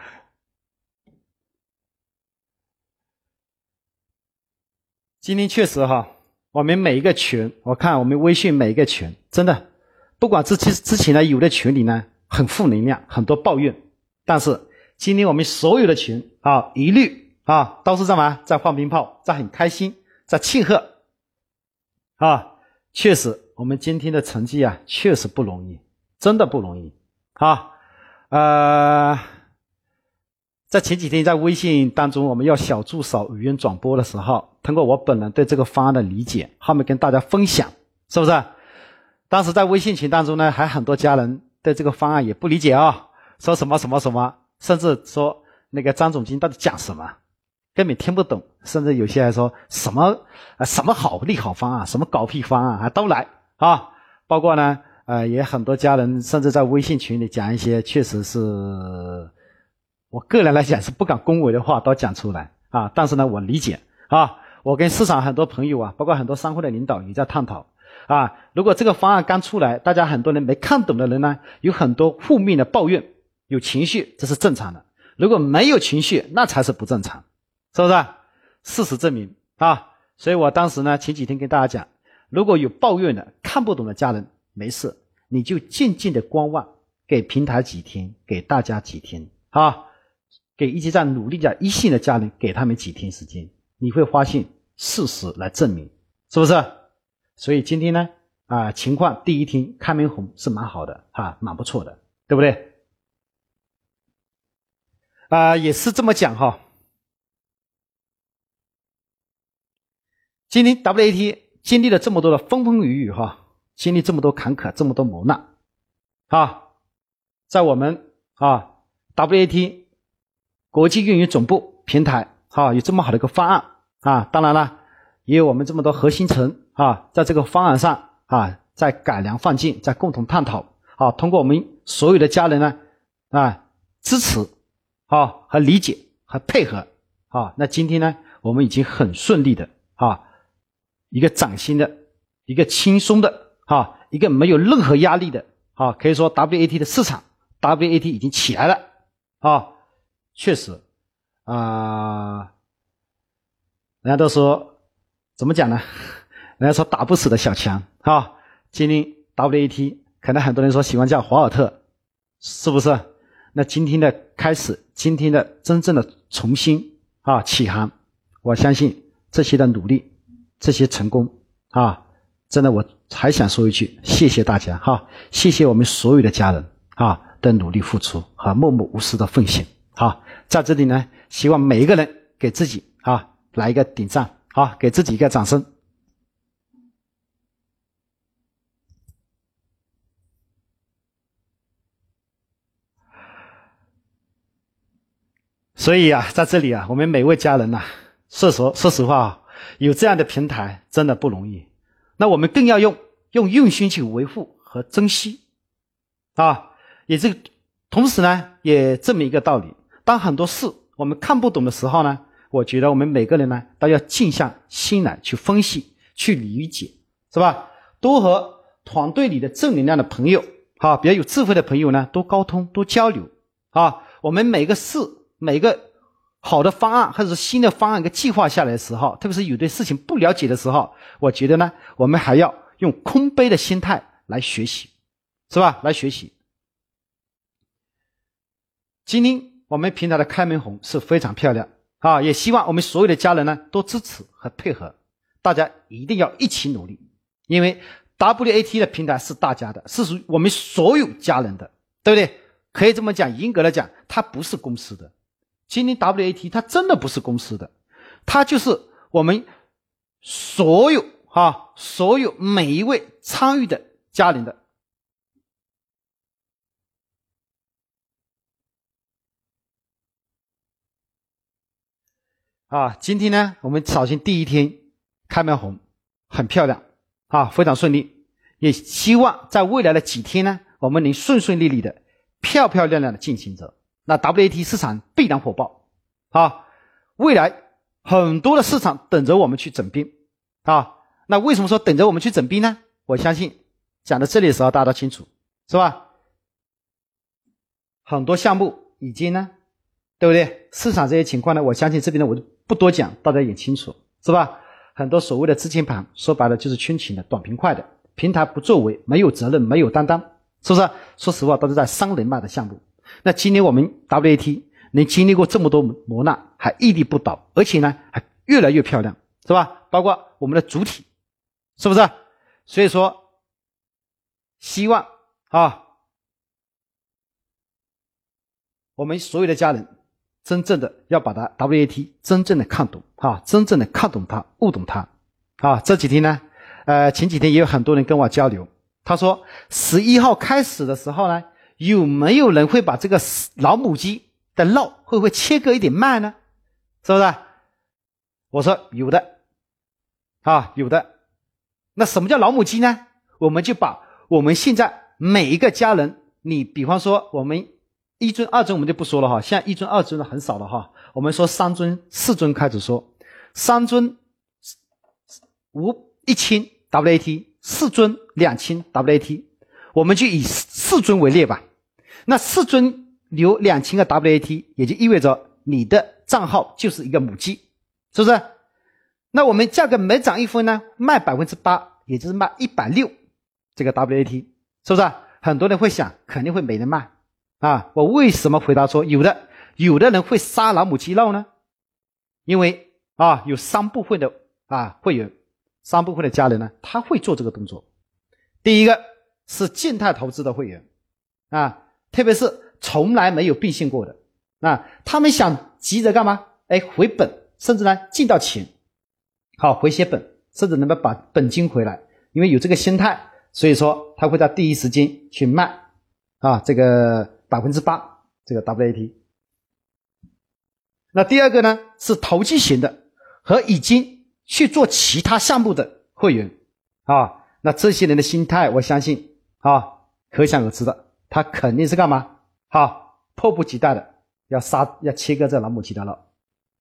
今天确实哈，我们每一个群，我看我们微信每一个群，真的不管之之前呢有的群里呢很负能量，很多抱怨，但是今天我们所有的群啊一律啊都是干嘛，在放鞭炮，在很开心，在庆贺啊，确实我们今天的成绩啊确实不容易，真的不容易啊。呃在前几天在微信当中我们要小助手语音转播的时候，通过我本人对这个方案的理解，后面跟大家分享，是不是？当时在微信群当中呢还很多家人对这个方案也不理解啊，说什么什么什么，甚至说那个张总监到底讲什么根本听不懂，甚至有些还说什么、呃、什么好利好方案，什么搞屁方案啊都来啊，包括呢呃也很多家人甚至在微信群里讲一些确实是我个人来讲是不敢恭维的话都讲出来啊，但是呢我理解啊，我跟市场很多朋友啊，包括很多商会的领导也在探讨啊，如果这个方案刚出来，大家很多人没看懂的人呢有很多负面的抱怨，有情绪，这是正常的，如果没有情绪那才是不正常，是不是？事实证明啊，所以我当时呢前几天跟大家讲，如果有抱怨的看不懂的家人没事，你就静静的观望，给平台几天，给大家几天啊，给一直在努力在一线的家人给他们几天时间， 你会发现事实来证明，是不是？所以今天呢，啊，情况第一天开门红是蛮好的啊，蛮不错的，对不对？啊，也是这么讲哈。今天 W A T 经历了这么多的风风雨雨哈，经历这么多坎坷，这么多磨难啊，在我们啊 W A T 国际运营总部平台啊，有这么好的一个方案啊，当然了，也有我们这么多核心层啊，在这个方案上啊，在改良放进，在共同探讨啊，通过我们所有的家人呢啊支持啊和理解和配合啊，那今天呢，我们已经很顺利的啊。一个崭新的，一个轻松的啊，一个没有任何压力的啊，可以说 W A T 的市场 W A T 已经起来了啊，确实啊，人家都说怎么讲呢？人家说打不死的小强啊，今天 W A T 可能很多人说喜欢叫华尔特，是不是？那今天的开始，今天的真正的重新啊起航，我相信这些的努力。这些成功啊，真的我还想说一句，谢谢大家哈，谢谢我们所有的家人啊的努力付出和默默无私的奉献啊，在这里呢，希望每一个人给自己啊来一个点赞啊，给自己一个掌声。所以啊，在这里啊，我们每位家人呐、啊，说实说实话啊。有这样的平台真的不容易，那我们更要用用用心去维护和珍惜啊！也这个同时呢，也证明一个道理：当很多事我们看不懂的时候呢，我觉得我们每个人呢都要静下心来去分析、去理解，是吧？多和团队里的正能量的朋友啊，比较有智慧的朋友呢，多沟通、多交流啊！我们每个事、每个好的方案或者是新的方案一个计划下来的时候，特别是有对事情不了解的时候，我觉得呢，我们还要用空杯的心态来学习，是吧？来学习。今天我们平台的开门红是非常漂亮啊，也希望我们所有的家人呢多支持和配合，大家一定要一起努力，因为 W A T 的平台是大家的，是属于我们所有家人的，对不对？可以这么讲，严格来讲，它不是公司的。今天 W A T 它真的不是公司的，它就是我们所有啊，所有每一位参与的家人的。啊，今天呢，我们首先第一天开门红很漂亮啊，非常顺利，也希望在未来的几天呢，我们能顺顺利利的、漂漂亮亮的进行着。那 W A T 市场必然火爆啊！未来很多的市场等着我们去整兵啊！那为什么说等着我们去整兵呢？我相信讲到这里的时候大家都清楚，是吧？很多项目已经呢，对不对？市场这些情况呢，我相信这边呢我就不多讲，大家也清楚，是吧？很多所谓的资金盘，说白了就是圈钱的、短平快的，平台不作为，没有责任，没有担当，是不是？说实话，都是在伤人脉的项目。那今天我们 W A T 能经历过这么多磨难，还屹立不倒，而且呢还越来越漂亮，是吧？包括我们的主体，是不是？所以说希望啊我们所有的家人真正的要把它 W A T 真正的看懂啊，真正的看懂它，悟懂它啊。这几天呢呃前几天也有很多人跟我交流，他说十一号开始的时候呢，有没有人会把这个老母鸡的肉会不会切割一点卖呢？是不是？我说有的啊，有的。那什么叫老母鸡呢？我们就把我们现在每一个家人，你比方说我们一尊二尊我们就不说了哈，现在一尊二尊的很少了哈，我们说三尊四尊开始说，三尊五一千 W A T， 四尊两千 W A T， 我们就以四尊为例吧。那四尊留两千个 W A T， 也就意味着你的账号就是一个母鸡，是不是？那我们价格每涨一分呢，卖 百分之八， 也就是卖一百六十这个 W A T， 是不是？很多人会想肯定会没人卖啊。我为什么回答说有的有的人会杀老母鸡肉呢？因为啊，有三部分的啊会员，三部分的家人呢，他会做这个动作。第一个是静态投资的会员啊，特别是从来没有变现过的啊，他们想急着干嘛？哎，回本，甚至呢进到钱，好回血本，甚至能够把本金回来，因为有这个心态，所以说他会在第一时间去卖啊这个 百分之八 这个 W A T。 那第二个呢是投机型的和已经去做其他项目的会员啊，那这些人的心态我相信啊可想而知的，他肯定是干嘛？好，迫不及待的要杀要切割这老母鸡的了。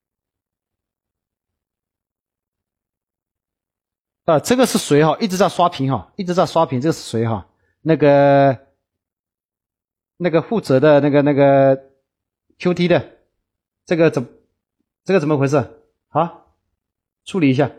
呃，这个是谁哈？一直在刷屏哈，一直在刷屏，这个是谁哈？那个那个负责的那个那个 Q T 的，这个怎这个怎么回事？好，处理一下。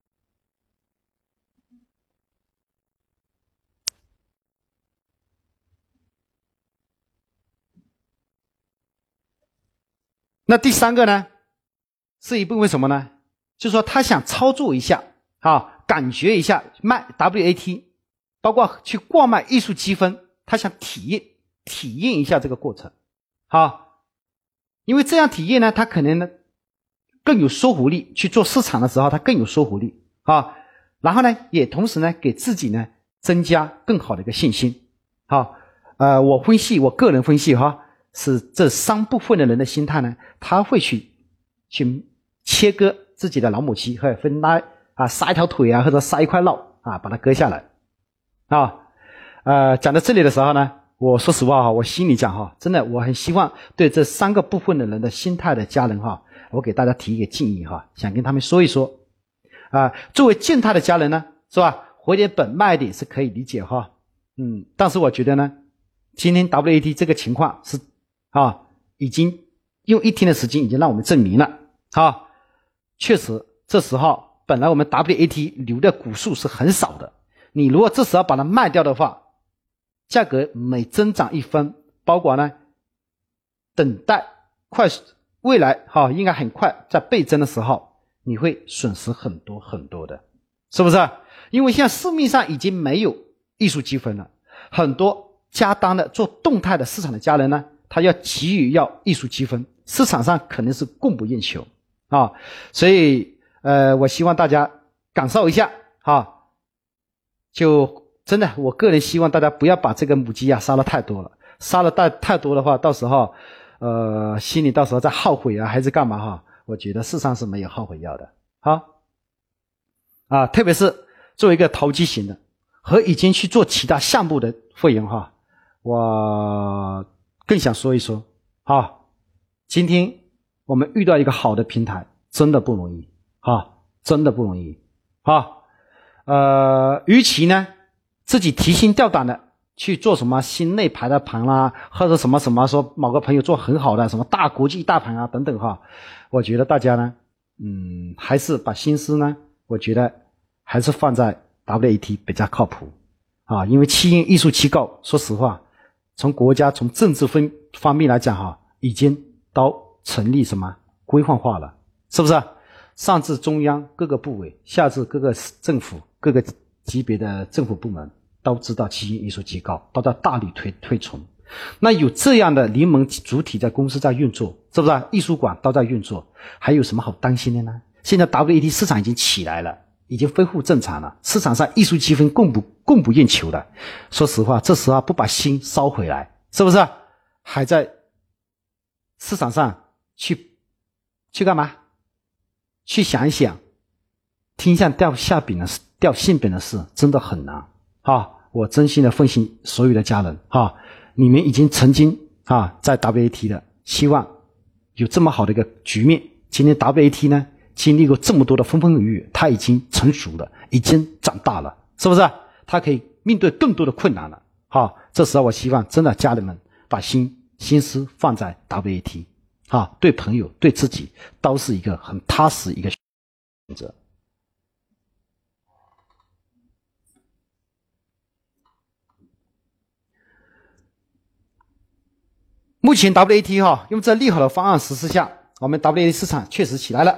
那第三个呢，是一部分什么呢？就是说他想操作一下啊，感觉一下卖 W A T， 包括去挂卖艺术积分，他想体验体验一下这个过程。好，因为这样体验呢，他可能呢更有说服力，去做市场的时候他更有说服力啊。然后呢，也同时呢给自己呢增加更好的一个信心。好，呃，我分析，我个人分析哈。是这三部分的人的心态呢，他会去去切割自己的老母鸡，或者分拉啊，杀一条腿啊，或者杀一块肉啊，把它割下来啊。呃，讲到这里的时候呢，我说实话哈，我心里讲哈，真的我很希望对这三个部分的人的心态的家人哈，我给大家提一个建议哈，想跟他们说一说啊。作为静态的家人呢，是吧？回点本卖一点是可以理解哈，嗯，但是我觉得呢，今天 W A T 这个情况是。啊，已经用一天的时间已经让我们证明了啊，确实这时候本来我们 W A T 留的股数是很少的，你如果这时候把它卖掉的话，价格每增长一分，包括呢等待快未来哈、啊、应该很快在倍增的时候，你会损失很多很多的，是不是？因为现在市面上已经没有艺术积分了，很多加单的做动态的市场的家人呢，他要急于要艺术积分，市场上可能是供不应求啊，所以呃，我希望大家感受一下啊，就真的，我个人希望大家不要把这个母鸡啊杀了太多了，杀了太太多的话，到时候呃心里到时候再后悔啊，还是干嘛哈？我觉得世上是没有后悔药的啊啊，特别是作为一个投机型的和已经去做其他项目的会员哈，我更想说一说啊，今天我们遇到一个好的平台真的不容易啊，真的不容易啊。呃，与其呢自己提心吊胆的去做什么新内排的盘啦，或者什么什么说某个朋友做很好的什么大国际大盘啊等等哈，我觉得大家呢，嗯，还是把心思呢，我觉得还是放在 W A T 比较靠谱啊，因为企业艺术机构，说实话。从国家从政治分方面来讲哈，已经都成立什么规范化了，是不是？上至中央各个部委，下至各个政府各个级别的政府部门，都知道企业艺术机构都在大力推推崇。那有这样的联盟主体在公司在运作，是不是？艺术馆都在运作，还有什么好担心的呢？现在 W A T 市场已经起来了，已经恢复正常了，市场上艺术积分供不供不应求的。说实话，这时候不把心烧回来，是不是？还在市场上去去干嘛？去想一想，天下掉馅饼的事，掉馅饼的事真的很难啊！我真心的奉献所有的家人啊，你们已经曾经啊在 W A T 的，希望有这么好的一个局面。今天 W A T 呢？经历过这么多的风风雨雨，他已经成熟了，已经长大了，是不是？他可以面对更多的困难了。好，这时候我希望真的家人们把心心思放在 W A T， 啊，对朋友对自己都是一个很踏实一个选择。目前 W A T 哈，用这利好的方案实施下，我们 W A T 市场确实起来了。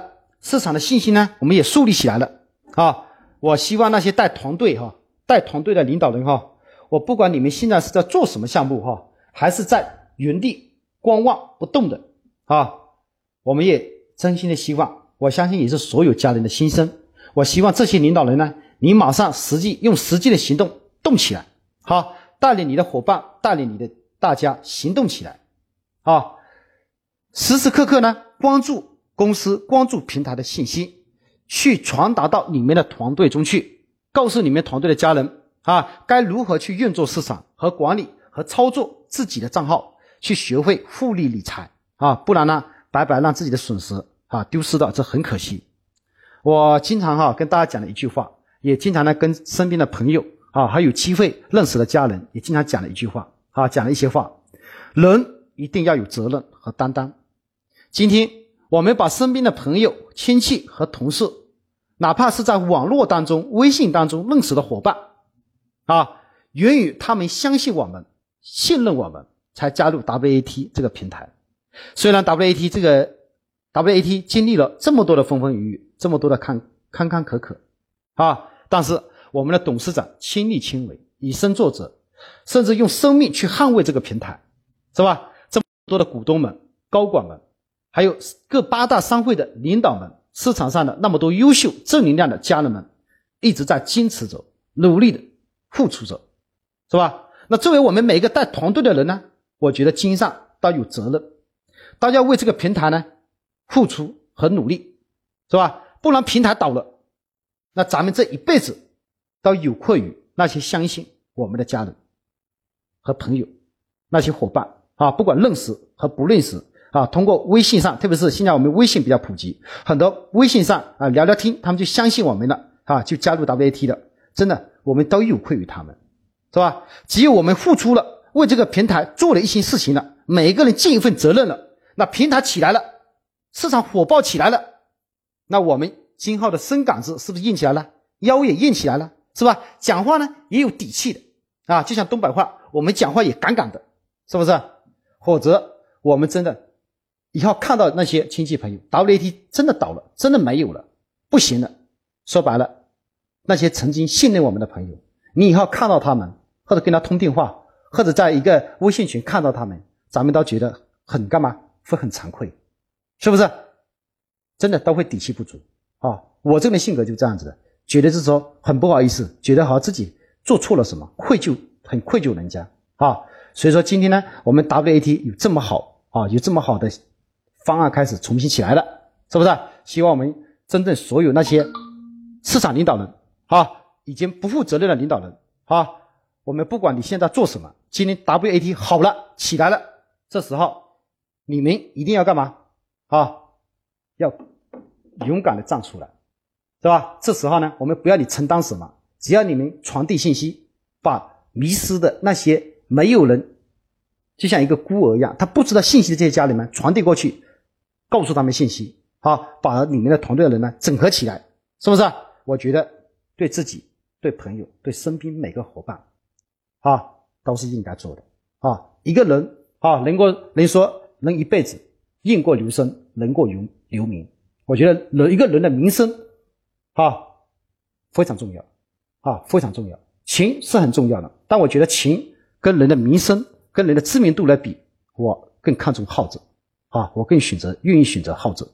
市场的信心呢，我们也树立起来了啊。我希望那些带团队哈、带团队的领导人哈，我不管你们现在是在做什么项目哈，还是在原地观望不动的啊，我们也真心的希望，我相信也是所有家人的心声。我希望这些领导人呢，你马上实际用实际的行动动起来，好，带领你的伙伴，带领你的大家行动起来啊，时时刻刻呢关注公司、关注平台的信息，去传达到你们的团队中去，告诉你们团队的家人啊，该如何去运作市场和管理和操作自己的账号，去学会复利理财啊，不然呢，白白让自己的损失啊丢失了，这很可惜。我经常哈、啊、跟大家讲的一句话，也经常呢跟身边的朋友啊，还有机会认识的家人，也经常讲了一句话啊，讲了一些话，人一定要有责任和担当。今天我们把身边的朋友、亲戚和同事，哪怕是在网络当中、微信当中认识的伙伴啊，源于他们相信我们、信任我们，才加入 W A T 这个平台。虽然 W A T 这个 W A T 经历了这么多的风风雨雨，这么多的坎坎坎坷坷啊，但是我们的董事长亲力亲为，以身作则，甚至用生命去捍卫这个平台，是吧？这么多的股东们、高管们，还有各八大商会的领导们，市场上的那么多优秀正能量的家人们，一直在坚持着，努力的付出着，是吧？那作为我们每一个带团队的人呢，我觉得经上都有责任，大家为这个平台呢付出和努力，是吧？不然平台倒了，那咱们这一辈子都有愧于那些相信我们的家人和朋友，那些伙伴啊，不管认识和不认识啊，通过微信上，特别是现在我们微信比较普及，很多微信上啊聊聊天，他们就相信我们了啊，就加入 W A T 了。真的，我们都有愧于他们，是吧？只有我们付出了，为这个平台做了一些事情了，每一个人尽一份责任了，那平台起来了，市场火爆起来了，那我们今后的身杆子是不是硬起来了？腰也硬起来了，是吧？讲话呢也有底气的啊，就像东北话，我们讲话也杠杠的，是不是？否则我们真的以后看到那些亲戚朋友 W A T 真的倒了，真的没有了，不行了，说白了，那些曾经信任我们的朋友，你以后看到他们，或者跟他通电话，或者在一个微信群看到他们，咱们都觉得很干嘛？会很惭愧，是不是？真的都会底气不足啊！我这个人性格就这样子的，觉得是说很不好意思，觉得好像自己做错了什么，愧疚，很愧疚人家啊。所以说今天呢，我们 W A T 有这么好啊，有这么好的方案开始重新起来了，是不是？希望我们真正所有那些市场领导人啊，已经不负责任的领导人啊，我们不管你现在做什么，今天 W A T 好了，起来了，这时候你们一定要干嘛啊？要勇敢的站出来，是吧？这时候呢，我们不要你承担什么，只要你们传递信息，把迷失的那些没有人，就像一个孤儿一样，他不知道信息的这些家人们传递过去，告诉他们信息啊，把你们的团队的人呢整合起来，是不是？我觉得对自己、对朋友、对身边每个伙伴啊，都是应该做的啊。一个人啊，能够能说人一辈子雁过留声，人过留留名。我觉得人一个人的名声啊非常重要啊，非常重要。情是很重要的，但我觉得情跟人的名声、跟人的知名度来比，我更看重后者啊，我更选择愿意选择后者。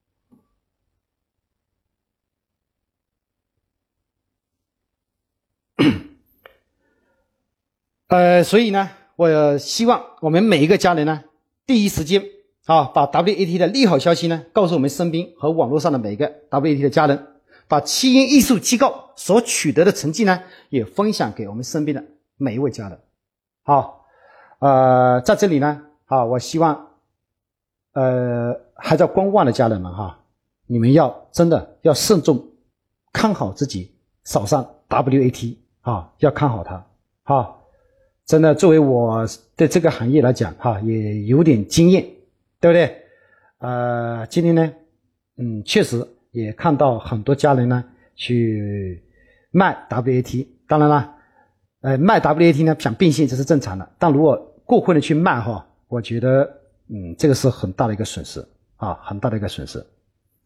呃，所以呢，我希望我们每一个家人呢，第一时间啊，把 W A T 的利好消息呢，告诉我们身边和网络上的每一个 W A T 的家人，把七英艺术机构所取得的成绩呢，也分享给我们身边的每一位家人。好，呃，在这里呢，啊，我希望，呃，还在观望的家人们哈，你们要真的要慎重看好自己手上 W A T 啊，要看好它啊。真的，作为我对这个行业来讲哈，也有点经验，对不对？呃，今天呢，嗯，确实也看到很多家人呢去卖 W A T， 当然了，呃，卖 W A T 呢想变现这是正常的，但如果过分的去卖哈，我觉得嗯，这个是很大的一个损失啊，很大的一个损失啊。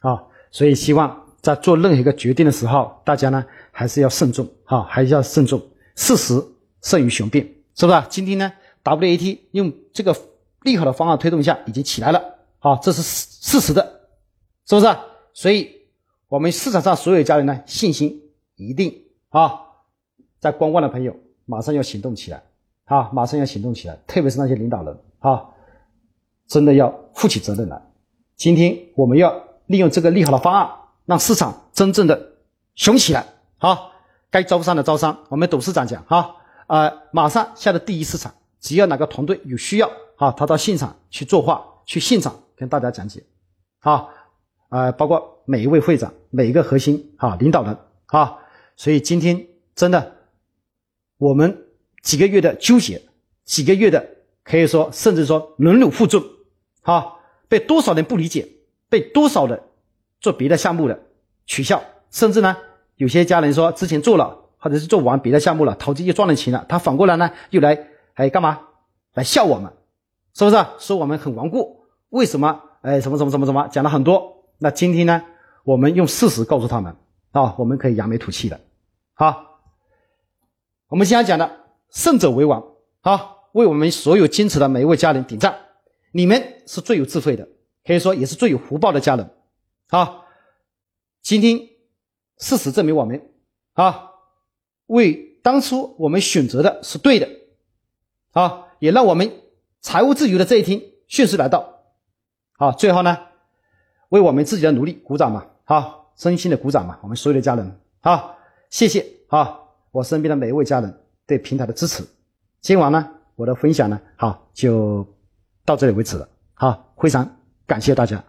所以希望在做任何一个决定的时候，大家呢还是要慎重啊，还是要慎重，事实胜于雄辩，是不是？今天呢 W A T 用这个利好的方案推动下已经起来了啊，这是事实的，是不是？所以我们市场上所有家人呢信心一定啊，在观望的朋友马上要行动起来啊，马上要行动起来，特别是那些领导人啊，真的要负起责任来。今天我们要利用这个利好的方案，让市场真正的雄起来啊！该招商的招商，我们董事长讲啊，呃，马上下的第一市场，只要哪个团队有需要啊，他到现场去作画，去现场跟大家讲解啊，呃，包括每一位会长，每一个核心啊领导人啊，所以今天真的我们几个月的纠结，几个月的可以说甚至说忍辱负重啊，被多少人不理解，被多少人做别的项目的取笑，甚至呢有些家人说之前做了或者是做完别的项目了，投资就赚了钱了，他反过来呢又来哎干嘛来笑我们，是不是说我们很顽固，为什么哎什么什么什么什么讲了很多。那今天呢我们用事实告诉他们啊，我们可以扬眉吐气的。好，我们现在讲的胜者为王啊，为我们所有坚持的每一位家人点赞，你们是最有智慧的，可以说也是最有福报的家人啊。今天事实证明我们啊，为当初我们选择的是对的啊，也让我们财务自由的这一天迅速来到啊。最后呢为我们自己的努力鼓掌嘛，好，真心的鼓掌嘛，我们所有的家人好，谢谢啊，我身边的每一位家人对平台的支持。今晚呢我的分享呢好就到这里为止了，好，非常感谢大家。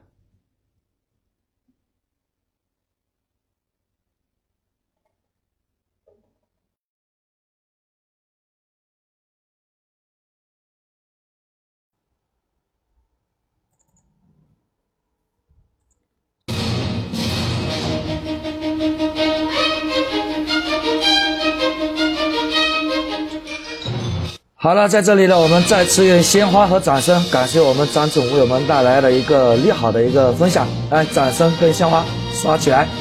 好了，在这里呢，我们再次用鲜花和掌声感谢我们张总为我们带来的一个利好的一个分享，来，掌声跟鲜花刷起来。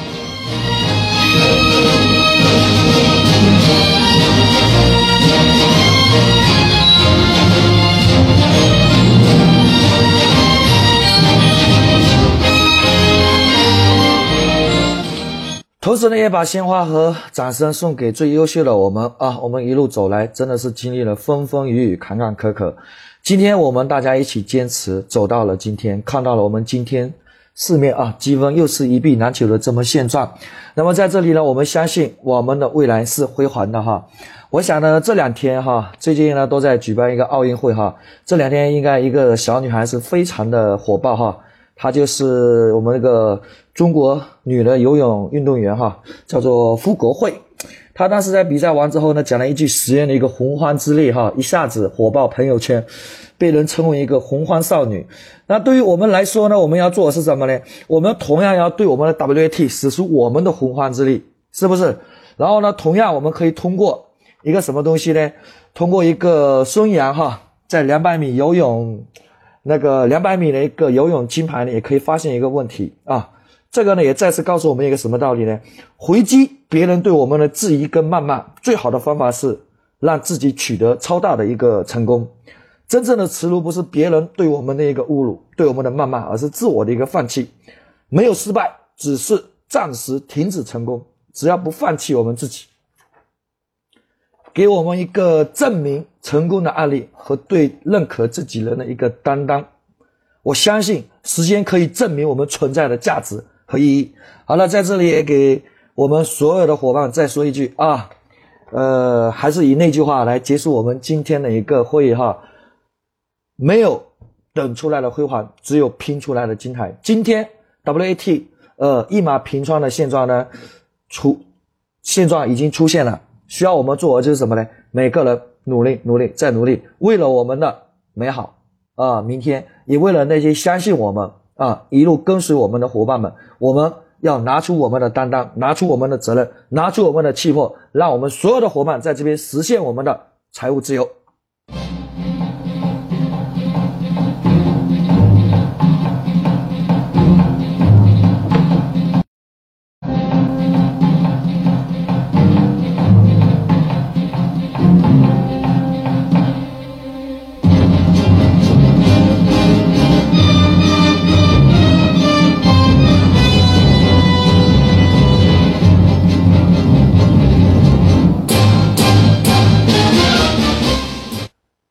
同时呢，也把鲜花和掌声送给最优秀的我们啊！我们一路走来，真的是经历了风风雨雨、坎坎坷坷。今天我们大家一起坚持，走到了今天，看到了我们今天四面啊，积分又是一币难求的这么现状。那么在这里呢，我们相信我们的未来是辉煌的哈。我想呢，这两天哈，最近呢都在举办一个奥运会哈，这两天应该一个小女孩是非常的火爆哈。她就是我们那个中国女的游泳运动员哈，叫做傅国慧。她当时在比赛完之后呢，讲了一句实验的一个洪荒之力哈，一下子火爆朋友圈，被人称为一个洪荒少女。那对于我们来说呢，我们要做的是什么呢？我们同样要对我们的 W A T 使出我们的洪荒之力，是不是？然后呢，同样我们可以通过一个什么东西呢？通过一个孙杨哈，在两百米游泳。那个两百米的一个游泳金牌呢，也可以发现一个问题啊。这个呢，也再次告诉我们一个什么道理呢？回击别人对我们的质疑跟谩骂，最好的方法是让自己取得超大的一个成功。真正的耻辱不是别人对我们的一个侮辱，对我们的谩骂，而是自我的一个放弃。没有失败，只是暂时停止成功。只要不放弃我们自己，给我们一个证明成功的案例和对认可自己人的一个担当，我相信时间可以证明我们存在的价值和意义。好了，在这里也给我们所有的伙伴再说一句啊，呃，还是以那句话来结束我们今天的一个会议哈，没有等出来的辉煌，只有拼出来的金牌。今天 W A T 呃一马平川的现状呢，出现状已经出现了。需要我们做的就是什么呢？每个人努力努力再努力，为了我们的美好啊，明天也为了那些相信我们啊一路跟随我们的伙伴们，我们要拿出我们的担当，拿出我们的责任，拿出我们的气魄，让我们所有的伙伴在这边实现我们的财务自由。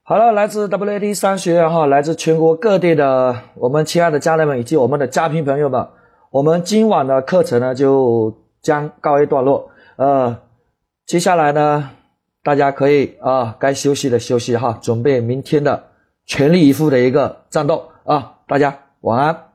好了，来自 W A T 商学院哈，来自全国各地的我们亲爱的家人们以及我们的家庭朋友们，我们今晚的课程呢就将告一段落。呃，接下来呢，大家可以啊该休息的休息哈，准备明天的全力以赴的一个战斗啊，大家晚安。